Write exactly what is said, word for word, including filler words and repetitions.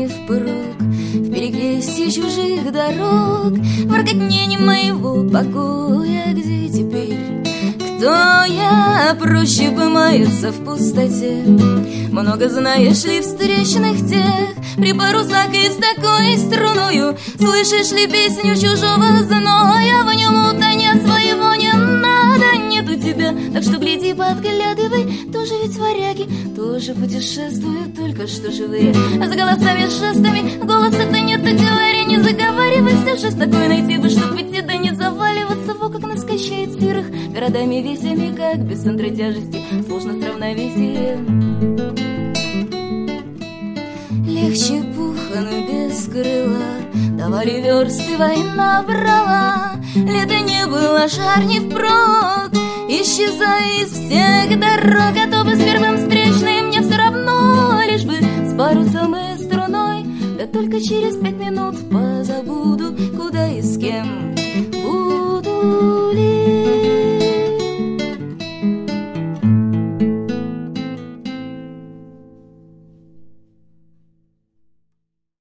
не впрок, в перекрестье чужих дорог, в воркотне моего покоя. Где теперь кто я? Проще бы маяться в пустоте. Много знаешь ли встречных тех при парусах и с такой струною? Слышишь ли песню чужого зноя? В нем утонять своего не надо, нет у тебя. Так что гляди, подглядывай, тоже ведь варяги, тоже путешествуют, только что живые. А за голосами, жестами, голоса-то нет, и говори, не заговаривайся. Жест такой найти бы, чтоб идти, да не заваливаться. Во как нас качает серых городами весями, как без центра тяжести сложно с равновесием. Легче пуха, но без крыла, давали версты, война брала. Лето не было, жар не впрок, исчезая из всех дорог. А то бы с первым встречным мне все равно, лишь бы с парусом и струной. Да только через пять минут позабуду, куда и с кем